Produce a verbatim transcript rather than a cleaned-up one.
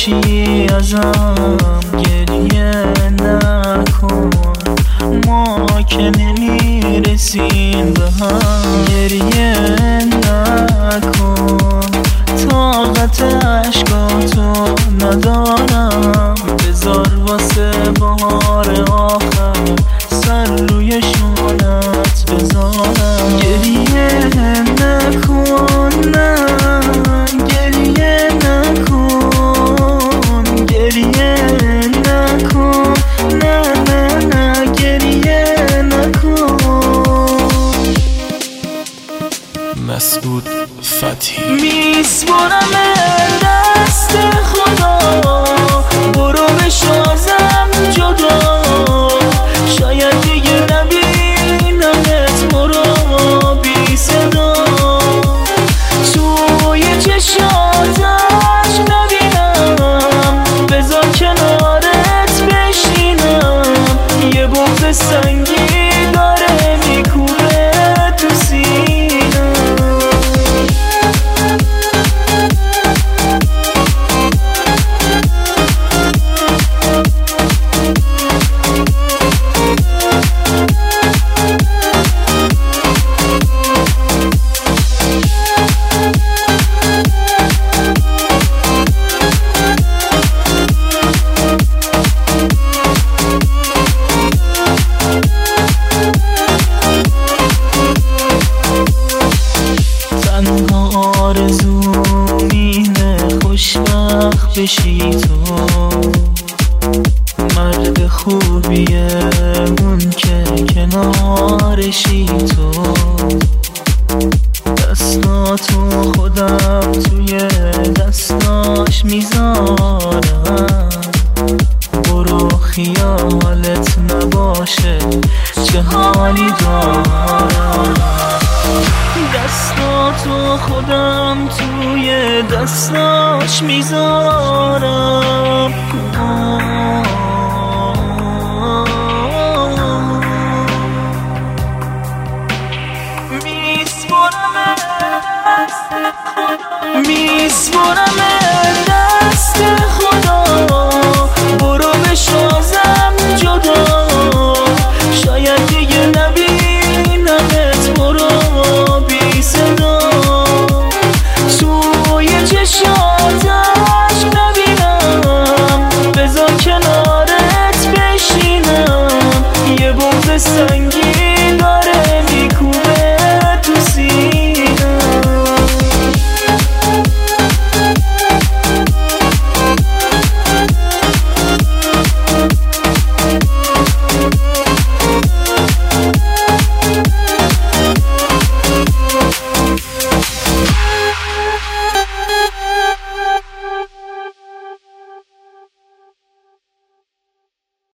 باشی ازم گریه نکن، ما که نمیرسیم به هم. گریه نکن، طاقت عشقاتو ندارم، بذار واسه بهار آخر سر روی شونت بذارم. گریه نکن، نه گریه نکن، گریه نکن، نه نه نه گریه نکن. مسعود فتحی. میسپرم دست خدا، برو بشازم جدا، شاید دیگه نبینمت، برو بی صدا. توی چشاتش نبینم، بذار کنارت بشینم، یه بغض سنگی داره میکوبه تو سینم. آرزو اینه خوشبخت بشی تو، مرد خوبیه اون که کنارشی تو. دستاتو خودم توی دستاش میذارم، برو خیالت نباشه چه حالی دارم. دستاتو خودم توی دستاش میذارم، میسپرم دست خدا، برو بشازم جدا، شاید دیگه نبینمت، برو بی صدا. توی چشاتش نبینم، بذار کنارت بشینم، یه بغض سنگی